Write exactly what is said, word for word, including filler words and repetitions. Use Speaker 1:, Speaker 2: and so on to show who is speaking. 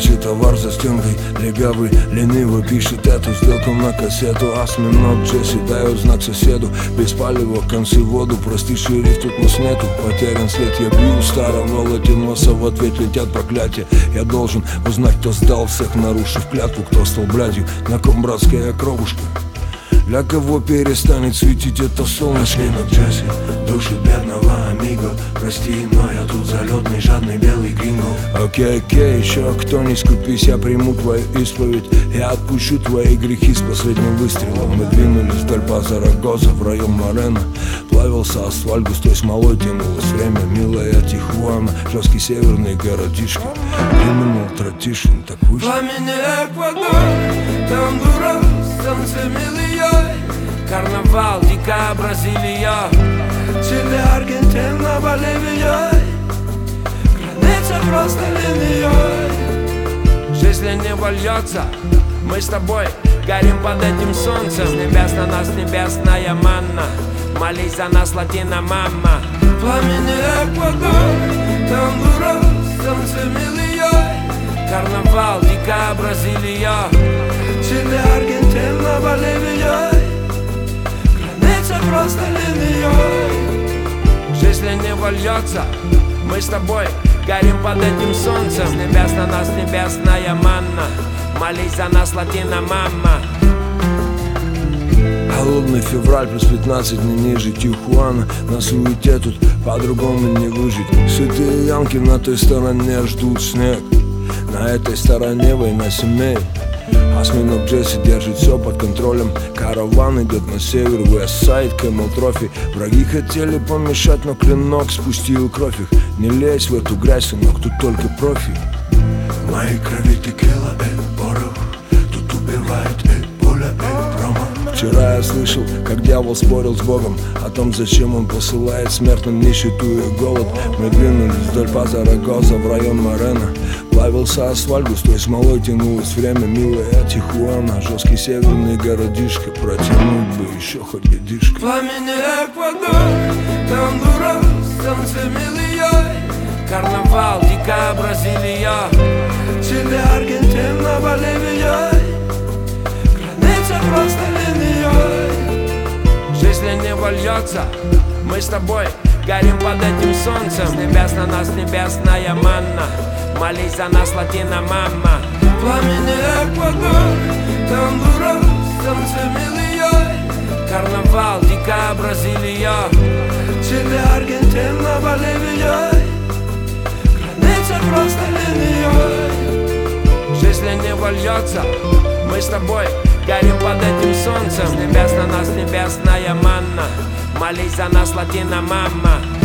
Speaker 1: прячет товар за стенкой. Легавый лениво пишет эту сделку на кассету. Осьминог Джесси дает знак соседу: без палева, концы в воду, прости, шериф, тут нас нету. Потерян след, я бью старого латиноса, в ответ летят проклятия. Я должен узнать, кто сдал всех, нарушив клятву, кто стал блядью, на ком братская кровушка. Для кого перестанет светить это солнышко?
Speaker 2: Осьминог Джесси душит бедного амиго. Прости, но я тут залетный, жадный белый гринго.
Speaker 1: Окей, окей, еще кто не скупись, я приму твою исповедь. Я отпущу твои грехи с последним выстрелом. Мы двинулись вдоль базара Гоза в район Морено. Плавился асфальт густой смолой, тянулось время. Милая Тихуана, жесткий северный городишко. Криминал Тратишин, так вышло.
Speaker 2: Пламенный Эквадор, Гондурас, солнце милый. Карнавал, дикая Бразилия, Чили, Аргентина, Боливия. Граница просто линией. Жизнь не вольется, мы с тобой горим под этим солнцем. С небес на нас небесная манна, молись за нас, латина мама. Пламенный Эквадор, Гондурас, солнце милый. Карнавал, дикая Бразилия, Чили, Аргентина, Боливия. Граница просто линией. Жизнь не вольется, мы с тобой горим под этим солнцем. С небес на нас небесная манна, молись за нас, латина мама.
Speaker 1: Холодный февраль плюс пятнадцать, не ниже Тихуана. На суете тут по-другому не выжить. Сытые янки на той стороне ждут снег, на этой стороне война семей. Осьминог Джесси держит все под контролем. Караван идет на север, Вестсайд, Кэмел Трофи. Враги хотели помешать, но клинок спустил кровь их. Не лезь в эту грязь, сынок, тут только профи.
Speaker 2: В моей крови текила, эй, порох. Тут убивает, эй, пуля, эй, промах.
Speaker 1: Вчера я слышал, как дьявол спорил с Богом о том, зачем он посылает смертным нищету и голод. Мы двинулись вдоль базара Гоза в район Морено. Плавился асфальт густой смолой, тянулось время. Милая Тихуана, жесткий северный городишко. Протянуть бы еще хоть годишко.
Speaker 2: Пламенный Эквадор, Гондурас, солнце милый. Карнавал, дикая Бразилия, Чили, Аргентина, Боливия. Граница просто линией. Жизнь не вольется, мы с тобой горим под этим солнцем. С небес на нас небесная манна, молись за нас, латина мама. Пламенный Эквадор, Гондурас, солнце милый. Карнавал, дикая Бразилия, Чили, Аргентина, Боливия. Граница просто линией. Жизнь не вольется, мы с тобой горим под этим солнцем. С небес на нас небесная манна, молись за нас, латина мама.